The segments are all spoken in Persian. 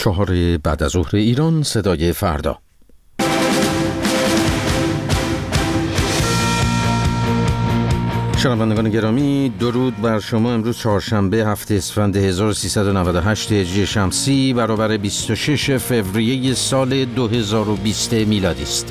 4 بعد از ظهر ایران، صدای فردا. شنوندگان گرامی، درود بر شما. امروز چهارشنبه 7 اسفند 1398 هجری شمسی برابر 26 فوریه سال 2020 میلادی است.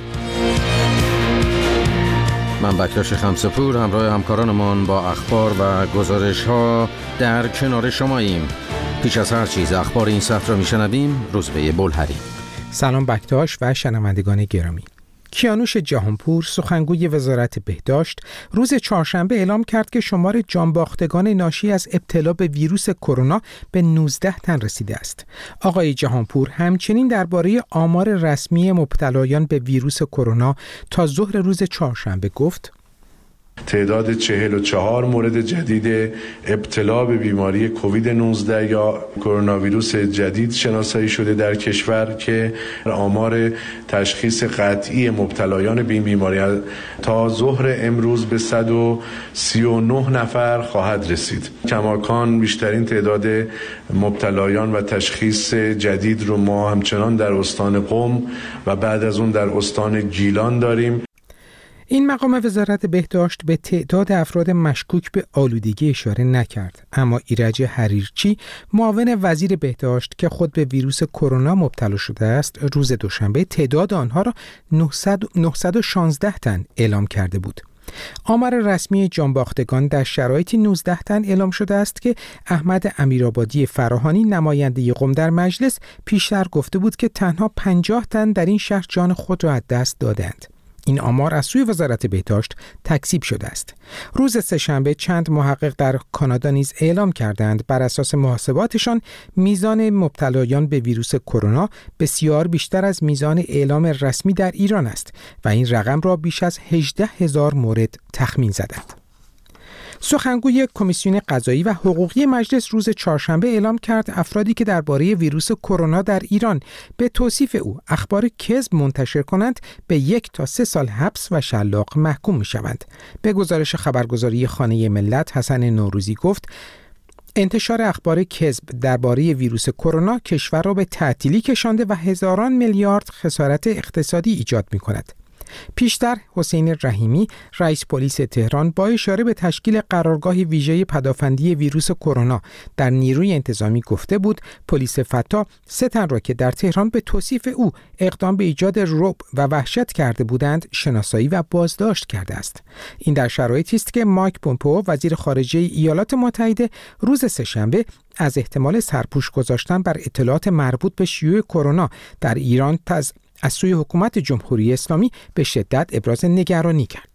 من بکتاش خمسه‌پور همراه همکارانمان با اخبار و گزارش‌ها در کنار شماییم. پیش از هر چیز اخبار این ساعت را میشنویم. روزبه بلهری. سلام بکتاش و شنوندگان گرامی. کیانوش جهانپور، سخنگوی وزارت بهداشت، روز چهارشنبه اعلام کرد که شمار جانباختگان ناشی از ابتلا به ویروس کرونا به 19 تن رسیده است. آقای جهانپور همچنین درباره آمار رسمی مبتلایان به ویروس کرونا تا ظهر روز چهارشنبه گفت: تعداد 44 مورد جدید ابتلا به بیماری کووید 19 یا کرونا ویروس جدید شناسایی شده در کشور که آمار تشخیص قطعی مبتلایان به این بیماری تا ظهر امروز به 139 نفر خواهد رسید. کماکان بیشترین تعداد مبتلایان و تشخیص جدید رو ما همچنان در استان قم و بعد از اون در استان گیلان داریم. این مقام وزارت بهداشت به تعداد افراد مشکوک به آلودگی اشاره نکرد، اما ایرج حریرچی، معاون وزیر بهداشت که خود به ویروس کرونا مبتلا شده است، روز دوشنبه تعداد آنها را 916 تن اعلام کرده بود. آمار رسمی جانباختگان در شرایطی 19 تن اعلام شده است که احمد امیرآبادی فراهانی، نماینده قم در مجلس، پیشتر گفته بود که تنها 50 تن در این شهر جان خود را از دست دادند. این آمار از سوی وزارت بهداشت تکذیب شده است. روز سه‌شنبه چند محقق در کانادا نیز اعلام کردند بر اساس محاسباتشان میزان مبتلایان به ویروس کرونا بسیار بیشتر از میزان اعلام رسمی در ایران است و این رقم را بیش از 18,000 مورد تخمین زدند. سخنگوی کمیسیون قضایی و حقوقی مجلس روز چهارشنبه اعلام کرد افرادی که درباره ویروس کرونا در ایران به توصیف او اخبار کذب منتشر کنند به 1 تا 3 سال حبس و شلاق محکوم می‌شوند. به گزارش خبرگزاری خانه ملت، حسن نوروزی گفت: انتشار اخبار کذب درباره ویروس کرونا کشور را به تعطیلی کشانده و هزاران میلیارد خسارت اقتصادی ایجاد می‌کند. پیشتر حسین رحیمی، رئیس پلیس تهران، با اشاره به تشکیل قرارگاه ویژه پدافندی ویروس کرونا در نیروی انتظامی گفته بود پلیس فتا 3 تن را که در تهران به توصیف او اقدام به ایجاد رعب و وحشت کرده بودند شناسایی و بازداشت کرده است. این در شرایطی است که مایک پومپئو، وزیر خارجه ایالات متحده، روز سه‌شنبه از احتمال سرپوش گذاشتن بر اطلاعات مربوط به شیوع کرونا در ایران از سوی حکومت جمهوری اسلامی به شدت ابراز نگرانی کرد.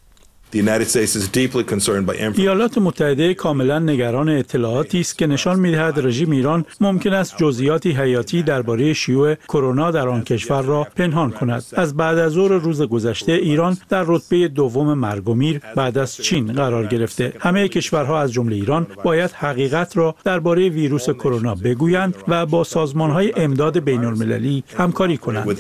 ایالات متحده کاملا نگران اطلاعاتی است که نشان می‌دهد رژیم ایران ممکن است جزئیاتی حیاتی درباره شیوع کرونا در آن کشور را پنهان کند. از بعد از ظهر روز گذشته ایران در رتبه دوم مرگ و میر بعد از چین قرار گرفته. همه کشورها از جمله ایران باید حقیقت را درباره ویروس کرونا بگویند و با سازمان‌های امداد بین‌المللی همکاری کنند.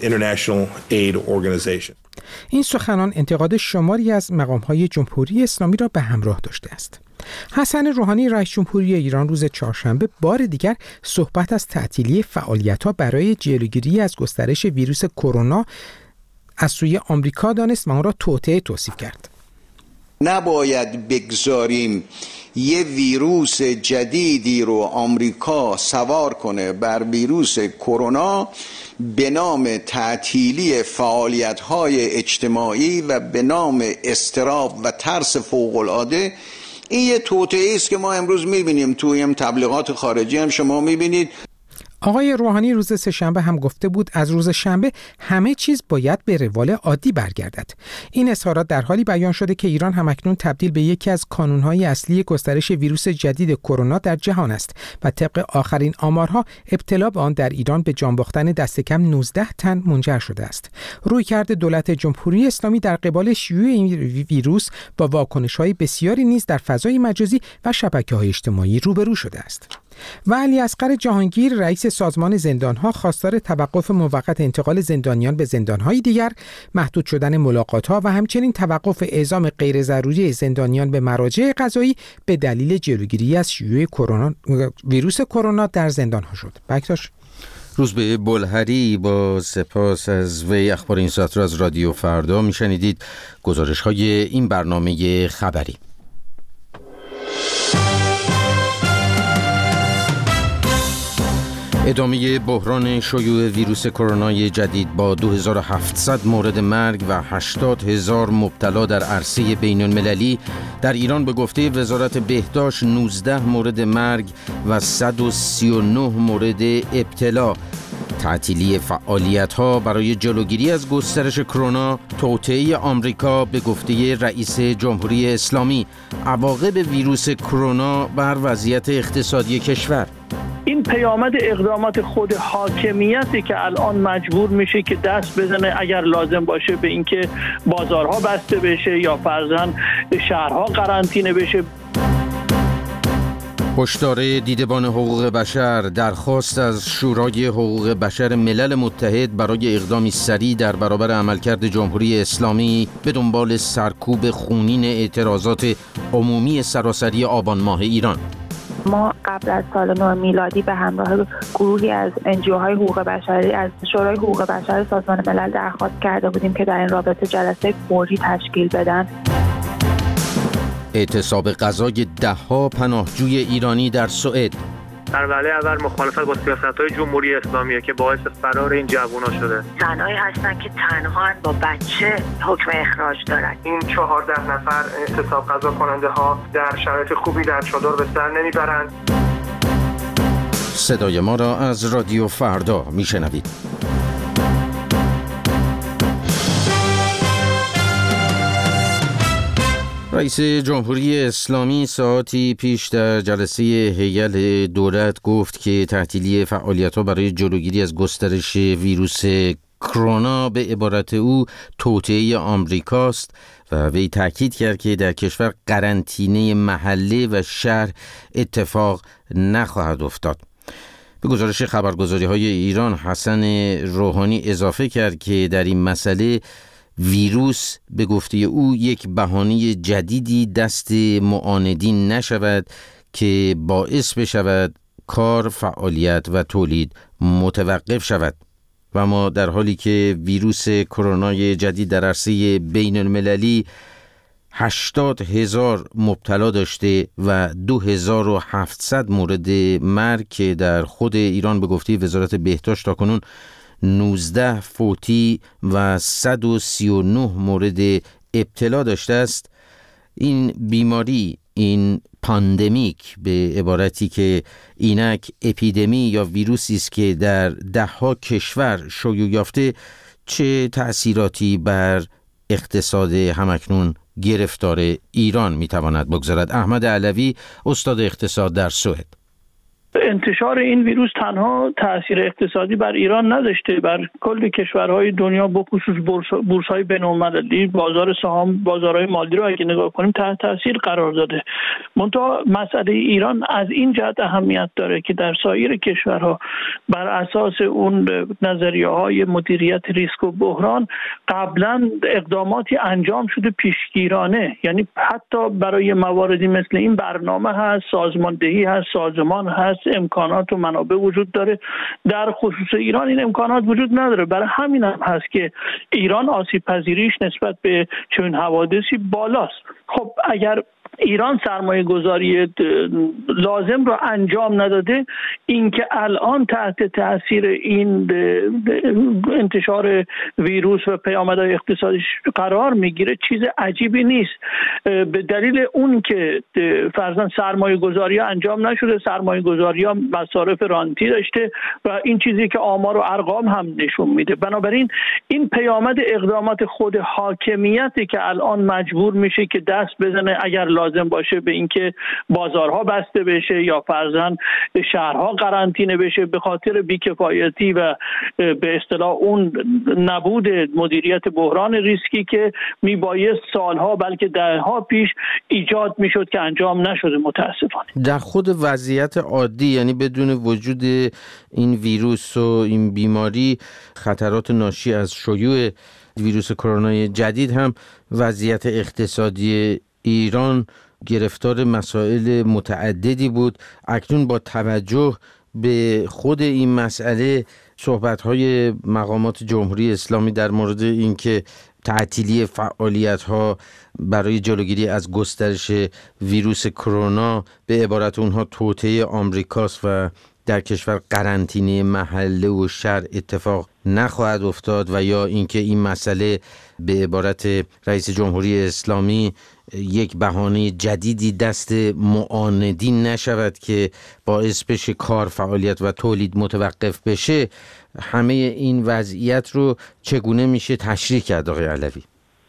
این سخنان انتقاد شماری از مقام‌های جمهوری اسلامی را به همراه داشته است. حسن روحانی، رئیس جمهوری ایران، روز چهارشنبه بار دیگر صحبت از تعطیلی فعالیت‌ها برای جلوگیری از گسترش ویروس کرونا از سوی آمریکا دانست و آن را توطئه توصیف کرد. نباید بگذاریم یه ویروس جدیدی رو آمریکا سوار کنه بر ویروس کرونا به نام تعطیلی فعالیت‌های اجتماعی و به نام اضطراب و ترس فوق‌العاده. این یه توطئه است که ما امروز می‌بینیم توی تبلیغات خارجی هم شما می‌بینید. آقای روحانی روز سه‌شنبه هم گفته بود از روز شنبه همه چیز باید به روال عادی برگردد. این اظهارات در حالی بیان شده که ایران همکنون تبدیل به یکی از کانون‌های اصلی گسترش ویروس جدید کرونا در جهان است و طبق آخرین آمارها ابتلا به آن در ایران به جان باختن دست کم 19 تن منجر شده است. رویکرد دولت جمهوری اسلامی در قبال شیوع این ویروس با واکنش‌های بسیاری نیز در فضای مجازی و شبکه‌های اجتماعی روبرو شده است. و علیاصغر جهانگیر، رئیس سازمان زندان‌ها، خواستار توقف موقت انتقال زندانیان به زندان‌های دیگر، محدود شدن ملاقات‌ها و همچنین توقف اعزام غیر ضروری زندانیان به مراجع قضایی به دلیل جلوگیری از شیوع ویروس کرونا در زندان‌ها شد. بکتاش روزبه بلهری با سپاس از وی. اخبار این ساعت را از رادیو فردا میشنیدید. گزارش های این برنامه خبری. ادامه بحران شیوع ویروس کرونا جدید با 2700 مورد مرگ و 80,000 مبتلا در عرصه بین المللی. در ایران به گفته وزارت بهداشت 19 مورد مرگ و 139 مورد ابتلا. تعطیلی فعالیت‌ها برای جلوگیری از گسترش کرونا. توطئه آمریکا به گفته رئیس جمهوری اسلامی. عواقب ویروس کرونا بر وضعیت اقتصادی کشور. این پیامد اقدامات خود حاکمیتی که الان مجبور میشه که دست بزنه اگر لازم باشه به اینکه بازارها بسته بشه یا فرضاً شهرها قرنطینه بشه. هشدار دیدبان حقوق بشر. درخواست از شورای حقوق بشر ملل متحد برای اقدامی سریع در برابر عملکرد جمهوری اسلامی به دنبال سرکوب خونین اعتراضات عمومی سراسری آبان ماه ایران. ما قبل از سال نو میلادی به همراه گروهی از NGOهای حقوق بشری از شورای حقوق بشر سازمان ملل درخواست کرده بودیم که در این رابطه جلسه فوری تشکیل بدن. اعتصاب غذای ده‌ها پناهجوی ایرانی در سوئد. در وهله اول مخالفت با سیاست‌های جمهوری اسلامیه که باعث فرار این جوونا شده. زنایی هستن که تنها با بچه حکم اخراج دارن. این 14 نفر اعتصاب غذا کننده ها در شرایط خوبی در چادر به سر نمیبرند. صدای ما را از رادیو فردا میشنوید. رئیس جمهوری اسلامی ساعتی پیش در جلسه هیئت دولت گفت که تعطیلی فعالیت‌ها برای جلوگیری از گسترش ویروس کرونا به عبارت او توطئه آمریکاست و وی تاکید کرد که در کشور قرنطینه محله و شهر اتفاق نخواهد افتاد. به گزارش خبرگزاری‌های ایران حسن روحانی اضافه کرد که در این مسئله ویروس به گفته او یک بهانه جدیدی دست معاندین نشود که باعث بشود کار، فعالیت و تولید متوقف شود. و ما در حالی که ویروس کرونا جدید در عرصه بین المللی 80,000 مبتلا داشته و 2700 مورد مرگ که در خود ایران به گفته وزارت بهداشت تاکنون 19 فوتی و 139 مورد ابتلا داشته است. این بیماری، این پاندمیک به عبارتی که اینک اپیدمی یا ویروسی است که در ده‌ها کشور شیوع یافته، چه تأثیراتی بر اقتصاد همکنون گرفتار ایران میتواند بگذارد؟ احمد علوی، استاد اقتصاد در سوئد. انتشار این ویروس تنها تأثیر اقتصادی بر ایران نداشته، بر کل کشورهای دنیا به خصوص بورس‌های بین‌المللی، بازار سهام، بازارهای مالی رو اگه نگاه کنیم تحت تأثیر قرار داده. منتها مسئله ایران از این جهت اهمیت داره که در سایر کشورها بر اساس اون نظریه‌های مدیریت ریسک و بحران قبلا اقداماتی انجام شده پیشگیرانه، یعنی حتی برای مواردی مثل این برنامه هست، سازماندهی هست، سازمان هست، امکانات و منابع وجود داره. در خصوص ایران این امکانات وجود نداره. برای همین هم هست که ایران آسیب پذیریش نسبت به چنین حوادثی بالاست. خب اگر ایران سرمایه گذاری لازم رو انجام نداده، اینکه الان تحت تاثیر این انتشار ویروس و پیامدهای اقتصادی قرار میگیره چیز عجیبی نیست. به دلیل اون که فرضاً سرمایه گذاری انجام نشده، سرمایه گذاری مصارف رانتی داشته و این چیزی که آمار و ارقام هم نشون میده. بنابراین این پیامد اقدامات خود حاکمیتی که الان مجبور میشه که دست بزنه اگر لازم باشه به اینکه بازارها بسته بشه یا فرضاً شهرها قرنطینه بشه به خاطر بیکفایتی و به اصطلاح اون نبود مدیریت بحران ریسکی که میبایست سالها بلکه دهها پیش ایجاد میشد که انجام نشده متاسفانه. در خود وضعیت عادی، یعنی بدون وجود این ویروس و این بیماری، خطرات ناشی از شیوع ویروس کرونا جدید هم وضعیت اقتصادی ایران گرفتار مسائل متعددی بود. اکنون با توجه به خود این مسئله صحبت‌های مقامات جمهوری اسلامی در مورد اینکه تعطیلی فعالیت‌ها برای جلوگیری از گسترش ویروس کرونا به عبارت اونها توطئه آمریکاست و در کشور قرنطینه محله و شهر اتفاق نخواهد افتاد، و یا اینکه این مسئله به عبارت رئیس جمهوری اسلامی یک بهانه جدیدی دست معاندین نشود که باعث بشه کار، فعالیت و تولید متوقف بشه، همه این وضعیت رو چگونه میشه تشریح کرد آقای علوی؟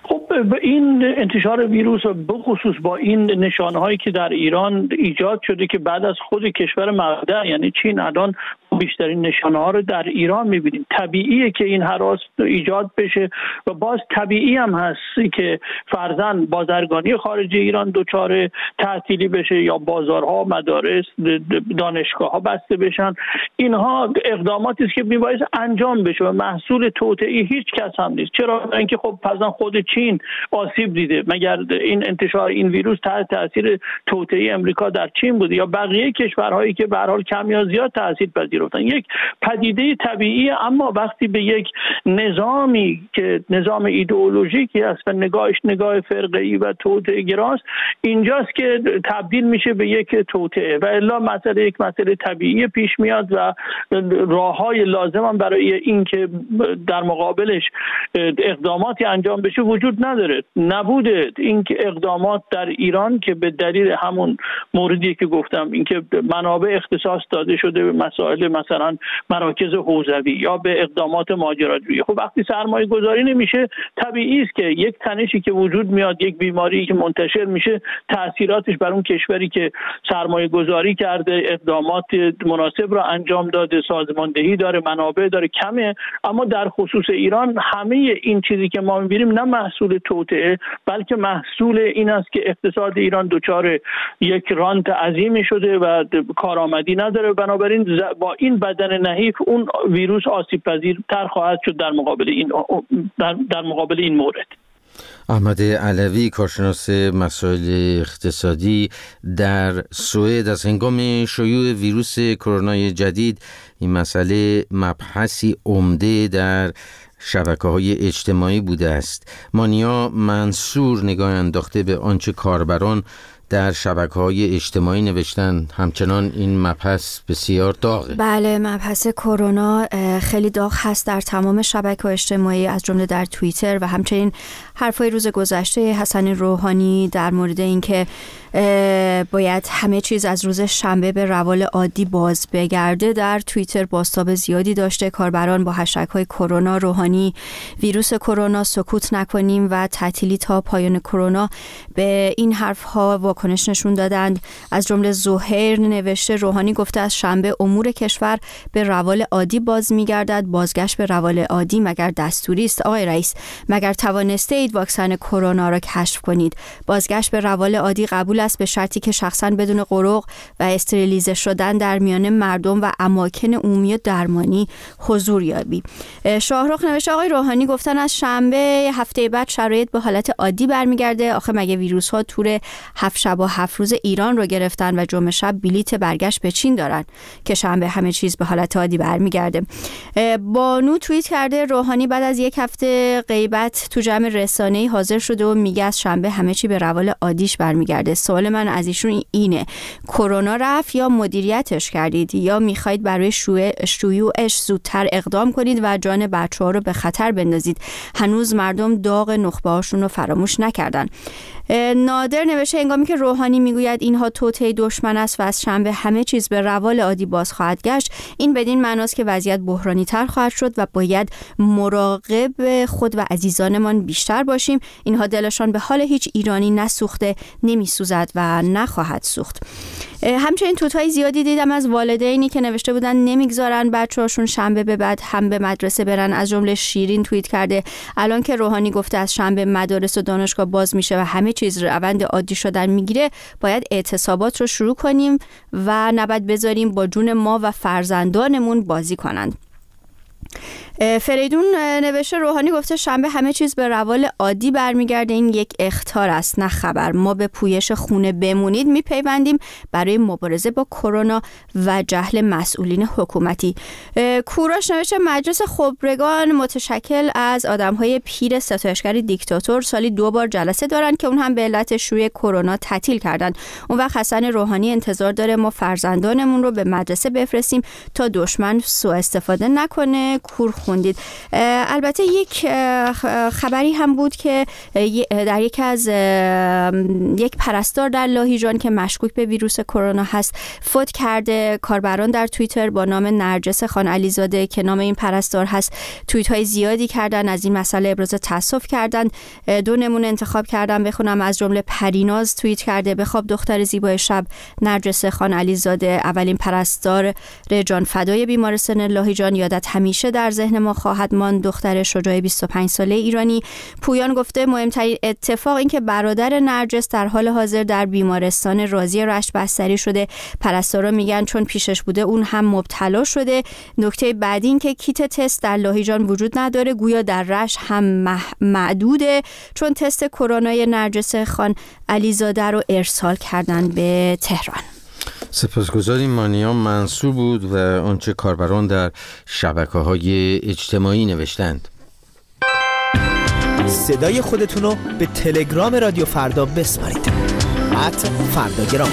به این انتشار ویروس و بخصوص با این نشانه‌هایی که در ایران ایجاد شده که بعد از خود کشور مرده یعنی چین الان بیشترین نشانه‌ها رو در ایران می‌بینیم. طبیعیه که این هراس ایجاد بشه و باز طبیعی هم هست که فرضاً بازرگانی خارجی ایران دچار تعطیلی بشه یا بازارها، مدارس، دانشگاه‌ها بسته بشن. اینها اقداماتی است که می‌باید انجام بشه و محصول توطئه هیچ کس هم نیست. چرا؟ اینکه خب فرضاً خود چین آسیب دیده، مگر این انتشار این ویروس تحت تاثیر توطئه امریکا در چین بوده یا بقیه کشورهایی که به هر حال کم یا زیاد تاثیر پذیرفتن؟ یک پدیده طبیعی، اما وقتی به یک نظامی که نظام ایدئولوژیکی است و نگاهش نگاه فرقه‌ای و توطئه گراست، اینجاست که تبدیل میشه به یک توطئه و الا مسئله یک مسئله طبیعی پیش میاد و راههای لازم هم برای این که در مقابلش اقداماتی انجام بشه وجود نداره. نبوده این که اقدامات در ایران که به دلیل همون موردی که گفتم، اینکه منابع اختصاص داده شده به مسائل مثلا مراکز حوزوی یا به اقدامات ماجراجویی. خب وقتی سرمایه گذاری نمیشه، طبیعی است که یک تنشی که وجود میاد، یک بیماری که منتشر میشه، تاثیراتش بر اون کشوری که سرمایه گذاری کرده، اقدامات مناسب را انجام داده، سازماندهی داره، منابع داره، کمه. اما در خصوص ایران همه این چیزی که ما میبینیم نه محصول توطئه بلکه محصول این است که اقتصاد ایران دچار یک رانت عظیمی شده و کارآمدی نداره. بنابراین با این بدن نحیف اون ویروس آسیب پذیرتر خواهد شد در مقابل این مورد. احمد علوی، کارشناس مسائل اقتصادی در سوئد، از هنگام شیوع ویروس کرونا جدید این مسئله مبحثی عمده در شبکه‌های اجتماعی بوده است. مانیا منصور نگاه انداخته به آنچه کاربران در شبکه‌های اجتماعی نوشتن. همچنان این مبحث بسیار داغه. بله، مبحث کرونا خیلی داغ هست در تمام شبکه‌های اجتماعی، از جمله در توییتر و همچنین حرفای روز گذشته حسن روحانی در مورد اینکه باید همه چیز از روز شنبه به روال عادی باز بگرده در توییتر بازتاب زیادی داشته. کاربران با هشتگ‌های کرونا روحانی، ویروس کرونا، سکوت نکنیم و تعطیلی تا پایان کرونا به این حرف‌ها واکنش نشون دادند. از جمله زهیر نوشته روحانی گفته از شنبه امور کشور به روال عادی باز می‌گردد. بازگشت به روال عادی مگر دستوری است؟ آقای رئیس، مگر توانسته اید واکسن کرونا را کشف کنید؟ بازگشت به روال عادی قبول است به شرطی که شخصاً بدون قروق و استریلیزه شدن در میان مردم و اماکن عمومی درمانی حضور یابی. شاهرخ نوشته آقای روحانی گفتن از شنبه هفته بعد شرایط به حالت عادی برمیگرده. آخه مگه ویروس ها تور 7 شب و 7 روز ایران رو گرفتن و جمعه شب بلیت برگشت به چین دارن که شنبه همه چیز به حالت عادی برمیگرده. بانو توییت کرده روحانی بعد از یک هفته غیبت تو جمع رسانه‌ای حاضر شده و میگه از شنبه همه چی به روال عادیش برمیگرده. سوال من از ایشون اینه، کرونا رفت یا مدیریتش کردید یا میخواید برای شیوعش زودتر اقدام کنید و جان بچه‌ها رو به خطر بندازید؟ هنوز مردم داغ نخبه‌هاشون رو فراموش نکردن. نادر نوشته هنگامی که روحانی میگوید اینها توطئه دشمن است و از شنبه همه چیز به روال عادی باز خواهد گشت، این بدین معناست که وضعیت بحرانی تر خواهد شد و باید مراقب خود و عزیزانمان بیشتر باشیم. اینها دلشان به حال هیچ ایرانی نسوخته، نمیسوزد و نخواهد سوخت. همچنین توت‌های زیادی دیدم از والدینی که نوشته بودن نمیگذارن بچه‌هاشون شنبه به بعد هم به مدرسه برن. از جمله شیرین توییت کرده الان که روحانی گفته از شنبه مدارس و دانشگاه باز میشه و همه چیز روند عادی شدن میگیره، باید اعتصابات رو شروع کنیم و نباید بذاریم با جون ما و فرزندانمون بازی کنند. فریدون نوشته روحانی گفته شنبه همه چیز به روال عادی برمیگرده، این یک اخطار است نه خبر. ما به پویش خونه بمونید میپیوندیم برای مبارزه با کرونا و جهل مسئولین حکومتی. کوروش نوشته مجلس خبرگان متشکل از آدمهای پیر ستایشگر دیکتاتور سالی 2 بار جلسه دارن که اون هم به علت شیوع کرونا تعطیل کردن. اون وقت حسن روحانی انتظار داره ما فرزندانمون رو به مدرسه بفرستیم تا دشمن سوء استفاده نکنه. کور خوندید. البته یک خبری هم بود که در یک پرستار در لاهیجان که مشکوک به ویروس کرونا هست فوت کرده. کاربران در توییتر با نام نرجس خان علیزاده که نام این پرستار هست توییت های زیادی کردن، از این مسئله ابراز تأسف کردن. 2 نمونه انتخاب کردم بخونم، از جمله پریناز توییت کرده بخواب دختر زیبای شب نرجس خان علیزاده، اولین پرستار جان فدای بیمارستان لاهیجان، یادت همیشه در ذهن ما خواهد ماند، دختر شجاع 25 ساله ایرانی. پویان گفته مهمترین اتفاق این که برادر نرجس در حال حاضر در بیمارستان رازی رشت بستری شده. پرستارا میگن چون پیشش بوده اون هم مبتلا شده. نکته بعدی این که کیت تست در لاهیجان وجود نداره، گویا در رشت هم معدوده چون تست کرونای نرجس خان علیزاده رو ارسال کردن به تهران. سپاسگزاریم. مانیا منصور بود و آنچه کاربران در شبکه‌های اجتماعی نوشتند. صدای خودتون رو به تلگرام رادیو فردا بسپارید. @فرداگرام.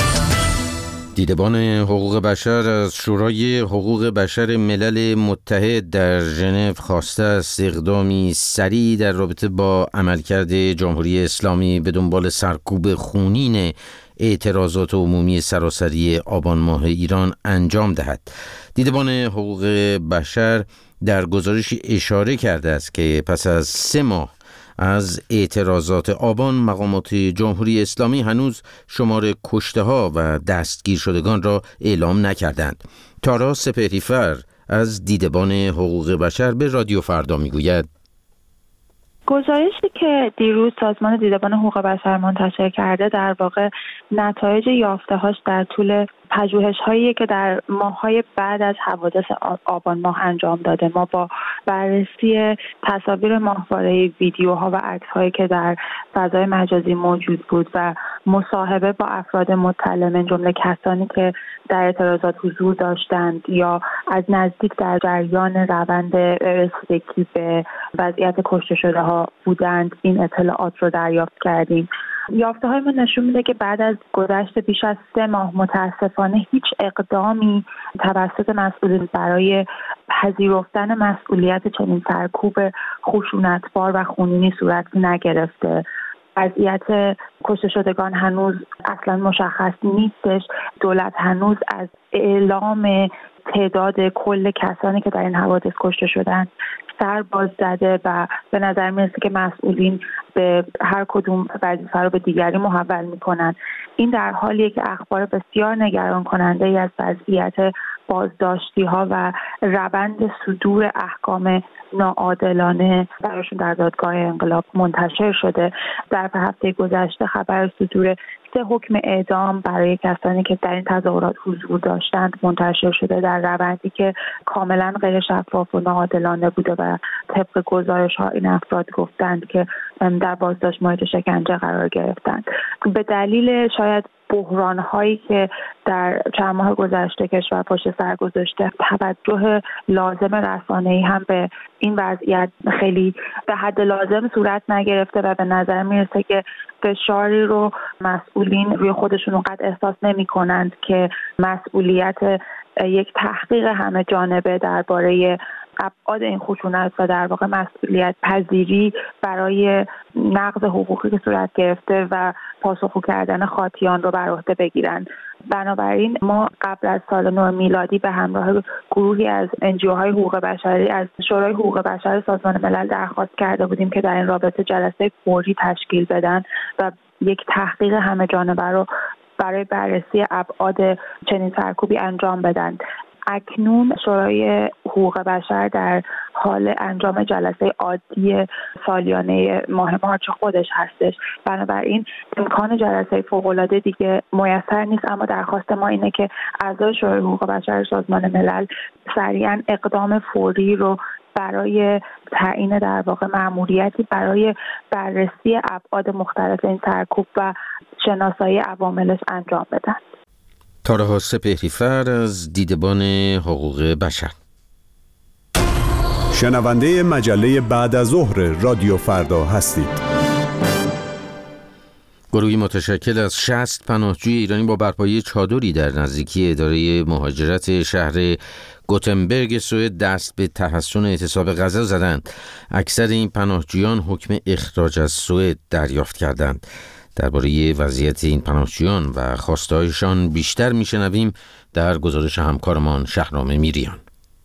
دیدبان حقوق بشر از شورای حقوق بشر ملل متحد در ژنو خواسته است اقدامی سریع در رابطه با عملکرد جمهوری اسلامی به دنبال سرکوب خونین اعتراضات عمومی سراسری آبان ماه ایران انجام دهد. دیدبان حقوق بشر در گزارشی اشاره کرده است که پس از 3 ماه از اعتراضات آبان مقامات جمهوری اسلامی هنوز شمار کشته‌ها و دستگیر شدگان را اعلام نکردند. تارا سپهری‌فر از دیدبان حقوق بشر به رادیو فردا میگوید گزارشی که دیروز سازمان دیدبان حقوق بشر منتشر کرده در واقع نتایج یافته‌هاش در طول پژوهش‌هایی که در ماه‌های بعد از حوادث آبان ماه انجام داده. ما با بررسی تصاویر ماهواره، ویدیوها و عکس‌هایی که در فضای مجازی موجود بود و مصاحبه با افراد مطلع من جمله کسانی که در اعتراضات حضور داشتند یا از نزدیک در جریان روند رسیدگی به وضعیت کشته شده ها بودند، این اطلاعات رو دریافت کردیم. یافته های ما نشون میده که بعد از گذشت بیش از 3 ماه متاسفانه هیچ اقدامی توسط مسئولین برای پذیرفتن مسئولیت چنین سرکوب خشونتبار و خونینی صورت نگرفته. وضعیت کشته شدگان هنوز اصلا مشخص نیستش. دولت هنوز از اعلام تعداد کل کسانی که در این حوادث کشته شدند سر باز زده و به نظر میرسه که مسئولین به هر کدوم وظیفه رو به دیگری محول میکنن. این در حالیه که اخبار بسیار نگران کننده ای از وضعیت بازداشتی ها و روند صدور احکام ناعادلانه براشون در دادگاه انقلاب منتشر شده. در هفته گذشته خبر صدور 3 حکم اعدام برای کسانی که در این تظاهرات حضور داشتند منتشر شده در روندی که کاملا غیر شفاف و ناعادلانه بوده و طبق گزارش ها این افراد گفتند که در بازداشت مورد شکنجه قرار گرفتند. به دلیل شاید بحران هایی که در چند ماه گذشته کشور پشت سر گذاشته، توجه لازم رسانه‌ای هم به این وضعیت خیلی به حد لازم صورت نگرفته و به نظر میرسه که فشاری رو مسئولین روی خودشون اونقدر احساس نمی کنند که مسئولیت یک تحقیق همه جانبه درباره ابعاد این خشونت و در واقع مسئولیت پذیری برای نقض حقوقی که صورت گرفته و پاسخگو کردن خاطیان رو بر عهده بگیرن. بنابراین ما قبل از سال نو میلادی به همراه گروهی از NGOهای حقوق بشری از شورای حقوق بشر سازمان ملل درخواست کرده بودیم که در این رابطه جلسه فوری تشکیل بدن و یک تحقیق همه جانبه رو برای بررسی ابعاد چنین سرکوبی انجام بدن. اکنون شورای حقوق بشر در حال انجام جلسه عادی سالیانه ماه مارچ خودش هستش. بنابراین امکان جلسه فوق‌العاده دیگه میسر نیست، اما درخواست ما اینه که اعضای شورای حقوق بشر سازمان ملل سریعا اقدام فوری رو برای تعیین در واقع مأموریتی برای بررسی ابعاد مختلف این سرکوب و شناسایی عواملش انجام بدن. تارها سپهریفر از دیدبان حقوق بشر. شنونده مجله بعد از ظهر رادیو فردا هستید. گروهی متشکل از 60 پناهجوی ایرانی با برپایی چادری در نزدیکی اداره مهاجرت شهر گوتنبرگ سوئد دست به تحسن اعتصاب غذا زدند. اکثر این پناهجویان حکم اخراج از سوئد دریافت کردند. درباره وضعیت این پناهجویان و خواسته‌هایشان بیشتر میشنویم در گزارش همکارمان شهرام میریان.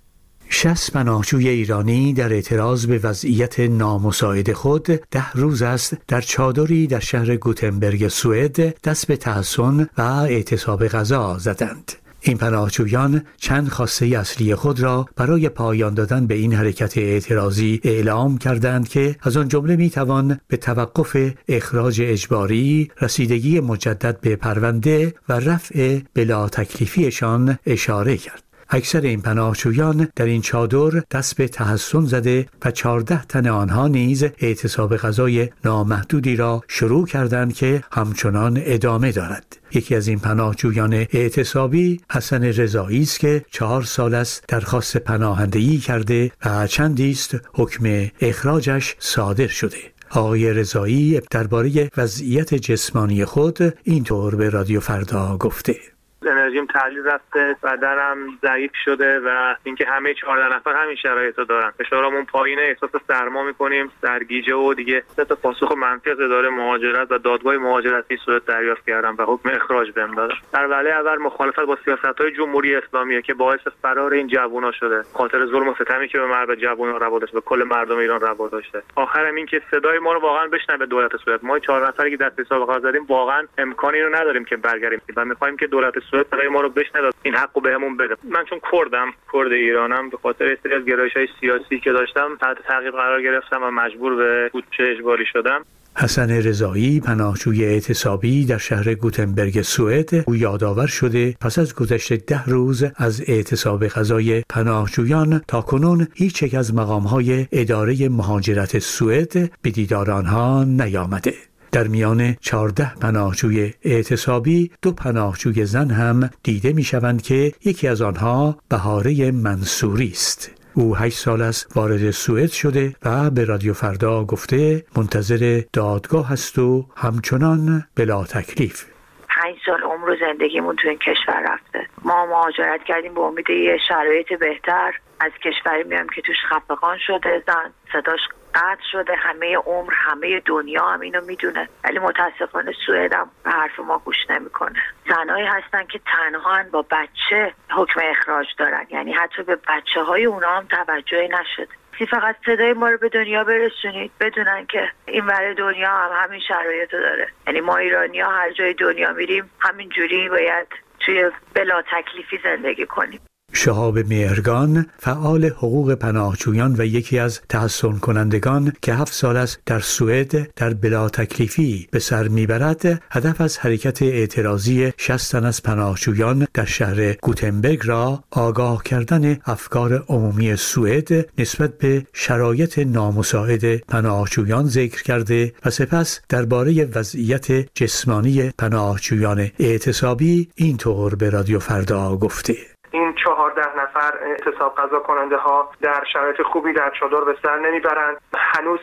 60 پناهجوی ایرانی در اعتراض به وضعیت نامساعد خود 10 روز است در چادری در شهر گوتنبرگ سوئد دست به تحسن و اعتصاب غذا زدند. این پناهجویان چند خواسته اصلی خود را برای پایان دادن به این حرکت اعتراضی اعلام کردند که از آن جمله میتوان به توقف اخراج اجباری، رسیدگی مجدد به پرونده و رفع بلا تکلیفیشان اشاره کرد. اکثر این پناهجویان در این چادر دست به تحسن زده و 14 تن آنها نیز اعتصاب غذای نامحدودی را شروع کردند که همچنان ادامه دارد. یکی از این پناهجویان اعتصابی حسن رضایی است که 4 سال است درخواست پناهندگی کرده و چندی است حکم اخراجش صادر شده. آقای رضایی درباره وضعیت جسمانی خود اینطور به رادیو فردا گفته: انرژیم تحلیل رفته، بدنم ضعیف شده و اینکه همه 14 نفر همین شرایطو دارن. فشارمون پایینه، احساس سرما میکنیم، سرگیجه و دیگه 3 تا پاسخ منفی از اداره مهاجرت و دادگاه مهاجرتی سوئد دریافت کردم و حکم اخراج بهم دادن. در وله اول مخالفت با سیاست‌های جمهوری اسلامیه که باعث فرار این جوونا شده. خاطر ظلم و ستمی که به جوونا روا داشته، به کل مردم ایران روا داشته. آخرم این که صدای ما رو واقعا بشنوه دولت سوئد. ما 4 نفری که دست به حساب غذا زدیم واقعا امکانی رو نداریم که برگردیم و می‌خوایم که دولت سوئد برای ما رو بشنوه، این حقو بهمون بده. من چون کرد ایرانم، به خاطر سری از گرایش‌های سیاسی که داشتم تحت تعقیب قرار گرفتم و مجبور به کوچه اجباری شدم. حسن رضایی پناهجوی اعتصابی در شهر گوتنبرگ سوئد او یادآور شده پس از گذشت 10 روز از اعتصاب غذای پناهجویان تاکنون هیچ یک از مقام‌های اداره مهاجرت سوئد به دیدار آنها نیامده. در میان 14 پناهجوی اعتصابی 2 پناهجوی زن هم دیده می‌شوند که یکی از آنها بهاره منصوری است. او 8 سال است وارد سوئد شده و به رادیو فردا گفته منتظر دادگاه است و همچنان بلا تکلیف. 5 سال عمر و زندگیمون تو این کشور رفته. ما مهاجرت کردیم به امید یه شرایط بهتر. از کشوری میام که توش خفقان شده، زن صداش قطع شده، همه عمر همه دنیا هم اینو میدونه، ولی متاسفانه سوئد هم به حرف ما گوش نمیکنه. زنایی هستن که تنها با بچه حکم اخراج دارن، یعنی حتی به بچه های اونا هم توجهی نشده. فقط صدای ما رو به دنیا برسونید، بدونن که این ور دنیا هم همین شرایطو داره. یعنی ما ایرانی‌ها هر جای دنیا میریم همین جوری باید توی بلا تکلیفی زندگی کنیم. شهاب مهرگان فعال حقوق پناهجویان و یکی از تحسن کنندگان که 7 سال است در سوئد در بلا تکلیفی به سر میبرد، هدف از حرکت اعتراضی 60 تن از پناهجویان در شهر گوتنبرگ را آگاه کردن افکار عمومی سوئد نسبت به شرایط نامساعد پناهجویان ذکر کرده و سپس درباره وضعیت جسمانی پناهجویان اعتصابی اینطور به رادیو فردا گفته: این 14 نفر اعتصاب غذا کننده ها در شرایط خوبی در چادر به سر نمیبرند. هنوز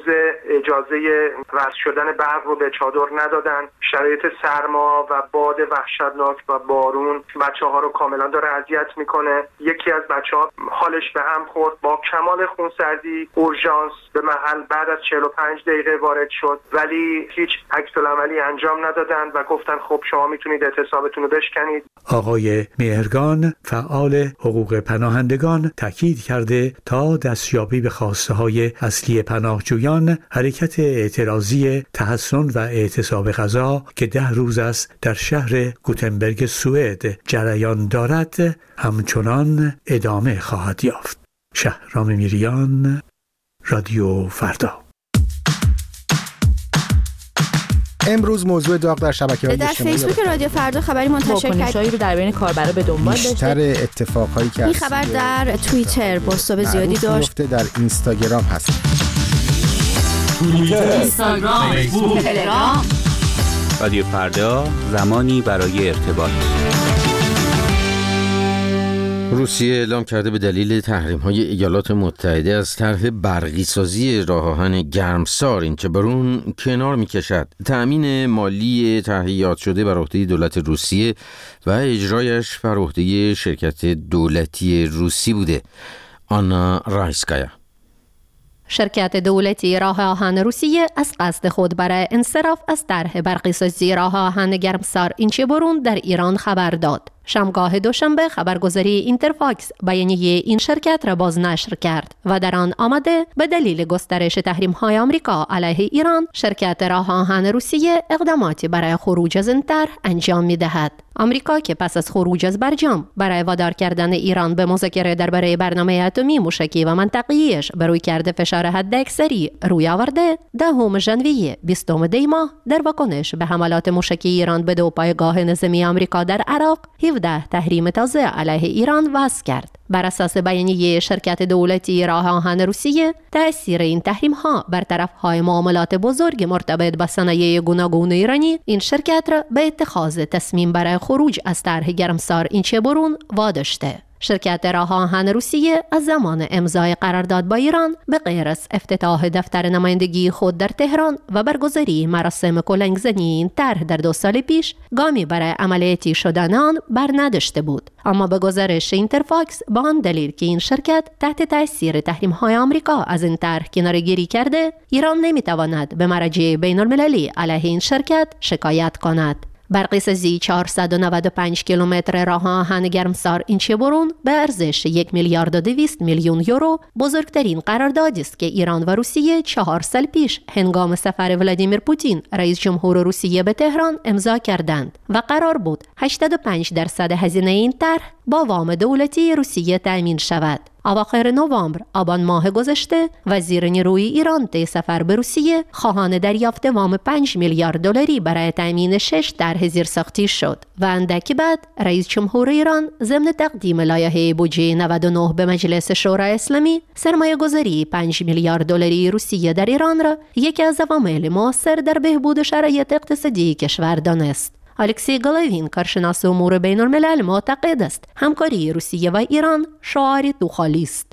اجازه وصل شدن برق رو به چادر ندادن. شرایط سرما و باد وحشتناک و بارون بچه‌ها رو کاملا داره اذیت میکنه. یکی از بچه‌ها حالش به هم خورد، با کمال خونسردی اورژانس به محل بعد از 45 دقیقه وارد شد، ولی هیچ عکس‌العملی انجام ندادن و گفتن خب شما میتونید اعتصابتون رو بشکنید. آقای مهرگان فعال حقوق پناهندگان تاکید کرده تا دستیابی به خواسته‌های اصلی پناهجویان، حرکت اعتراضی تحسن و اعتصاب غذا که 10 روز است در شهر گوتنبرگ سوئد جریان دارد همچنان ادامه خواهد یافت. شهرام میریان، رادیو فردا. امروز موضوع داغ در شبکه‌های اجتماعی در فیسبوک رادیو فردا خبری منتشر کرد رو در بین کاربرا به دنبال داشته. بیشتر اتفاقایی که این خبر در توییتر پست زیادی داشت. در اینستاگرام هست. اینستاگرام، فیسبوک، تلگرام. رادیو فردا، زمانی برای ارتباط. روسیه اعلام کرده به دلیل تحریم‌های ایالات متحده از طرح برقی‌سازی راه آهن گرمسار این چبرون کنار می‌کشد. تأمین مالی طرح یاد شده بر عهده دولت روسیه و اجرایش بر عهده شرکت دولتی روسی بوده. آنا رایسکایا. شرکت دولتی راه آهن روسیه از قصد خود برای انصراف از طرح برقی‌سازی راه آهن گرمسار این چبرون در ایران خبر داد. شامگاه دوشنبه خبرگزاری اینترفاکس بیانیه این شرکت را بازنشر کرد و در آن آمده به دلیل گسترش تحریم‌های آمریکا علیه ایران، شرکت راه آهن روسیه اقداماتی برای خروج از این طرح انجام می‌دهد. آمریکا که پس از خروج از برجام برای وادار کردن ایران به مذاکره درباره برنامه اتمی موشکی و منطقه‌ایش به رویکرد فشار حداکثری روی آورده، 10 ژانویه 20 دی ماه در واکنش به حملات موشکی ایران به 2 پایگاه نظامی آمریکا در عراق 17 تحریم تازه علیه ایران وضع کرد. بر اساس بیانیه شرکت دولتی راه آهن روسیه، تأثیر این تحریم‌ها بر طرف‌های معاملات بزرگ مرتبط با صنایع گوناگون ایرانی این شرکت را به اتخاذ تصمیم برای خروج از طرح گرمسار این چبرون واداشته. شرکت راه آهن روسیه از زمان امضای قرارداد با ایران به غیر از افتتاح دفتر نمایندگی خود در تهران و برگزاری مراسم کلنگزنی این طرح در 2 سال پیش گامی برای عملیاتی شدن آن بر نداشته بود. اما به گزارش اینترفاکس با آن دلیل که این شرکت تحت تاثیر تحریم‌های آمریکا از این طرح کناره‌گیری کرده، ایران نمی‌تواند به مراجع بین‌المللی علیه این شرکت شکایت کند. برقی‌سازی 495 کیلومتر راه آهن گرمسار این چبرون به ارزش 1,200,000,000 یورو بزرگترین قراردادی است که ایران و روسیه 4 سال پیش هنگام سفر ولادیمیر پوتین رئیس جمهور روسیه به تهران امضا کردند و قرار بود 85% هزینه این طرح با وام دولتی روسیه تأمین شود. اواخر نوامبر آبان ماه گذشته وزیر نیروی ایران طی سفر به روسیه خواهان دریافت وام 5 میلیارد دلاری برای تأمین 6 طرح زیرساختی شد و اندکی بعد رئیس جمهور ایران ضمن تقدیم لایحه بودجه 99 به مجلس شورای اسلامی سرمایه گذاری 5 میلیارد دلاری روسیه در ایران را یکی از عوامل مؤثر در بهبود شرایط اقتصادی کشور دانست. الکسی گالاوین کارشناس امور بین الملل معتقد است همکاری روسیه و ایران شعاری دوخالی است.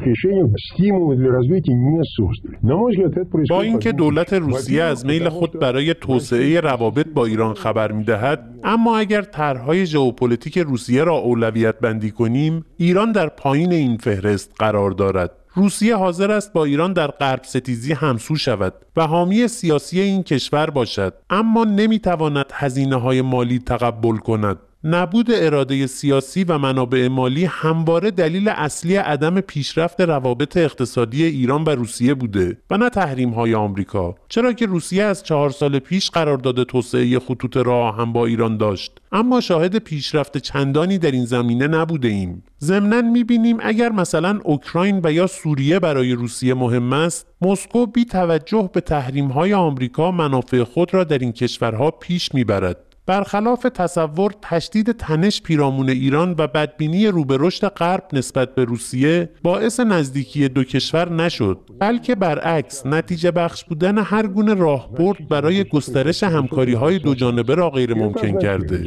با اینکه دولت روسیه از میل خود برای توسعه روابط با ایران خبر می‌دهد، اما اگر طرح‌های ژئوپلیتیک روسیه را اولویت بندی کنیم، ایران در پایین این فهرست قرار دارد. روسیه حاضر است با ایران در غرب ستیزی همسو شود و حامی سیاسی این کشور باشد، اما نمیتواند هزینه‌های مالی تقبل کند. نبود اراده سیاسی و منابع مالی همواره دلیل اصلی عدم پیشرفت روابط اقتصادی ایران و روسیه بوده و نه تحریم‌های آمریکا، چرا که روسیه از 4 سال پیش قرارداد توسعه خطوط راه آهن با ایران داشت، اما شاهد پیشرفت چندانی در این زمینه نبوده ایم. ضمناً می‌بینیم اگر مثلا اوکراین و یا سوریه برای روسیه مهم است، مسکو بی توجه به تحریم‌های آمریکا منافع خود را در این کشورها پیش می‌برد. برخلاف تصور، تشدید تنش پیرامون ایران و بدبینی رو به رشد غرب نسبت به روسیه باعث نزدیکی 2 کشور نشد، بلکه برعکس نتیجه بخش بودن هر گونه راهبرد برای گسترش همکاری‌های دوجانبه را غیر ممکن کرده.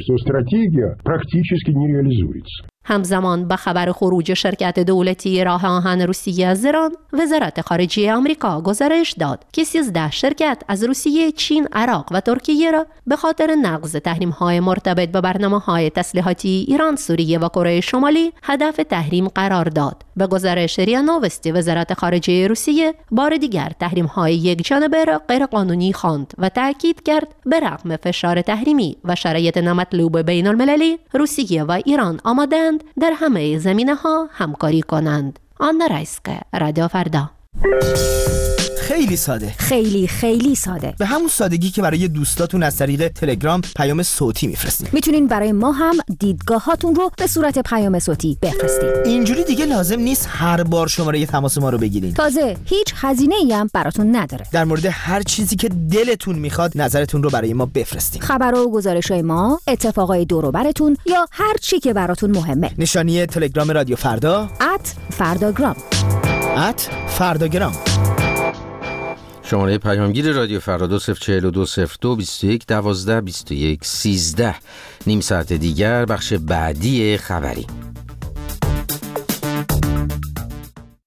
همزمان با خبر خروج شرکت دولتی راه آهن روسیه از ایران، وزارت خارجه آمریکا گزارش داد که 13 شرکت از روسیه، چین، عراق و ترکیه را به خاطر نقض تحریم‌های مرتبط با برنامه‌های تسلیحاتی ایران، سوریه و کره شمالی هدف تحریم قرار داد. به گزارش ریا نووستی، وزارت خارجه روسیه بار دیگر تحریم‌های یکجانبه را غیرقانونی خواند و تاکید کرد به رغم فشار تحریمی و شرایط نامطلوب بین‌المللی، روسیه و ایران آمادند در همه زمینه‌ها همکاری کنند. آن رایسکه، رادیو فردا. خیلی ساده. خیلی خیلی ساده. به همون سادگی که برای دوستاتون از طریق تلگرام پیام صوتی میفرستید. میتونین برای ما هم دیدگاهاتون رو به صورت پیام صوتی بفرستید. اینجوری دیگه لازم نیست هر بار شماره تماس ما رو بگیرین. تازه هیچ هزینه‌ای هم براتون نداره. در مورد هر چیزی که دلتون میخواد نظرتون رو برای ما بفرستین. خبرها و گزارش‌های ما، اتفاقای دور و براتون یا هر چی که براتون مهمه. نشانی تلگرام رادیو فردا @فرداگرام. @فرداگرام. شماره پیامگیر رادیو فردا 2042 21 12 21 13. نیم ساعت دیگر بخش بعدی خبری.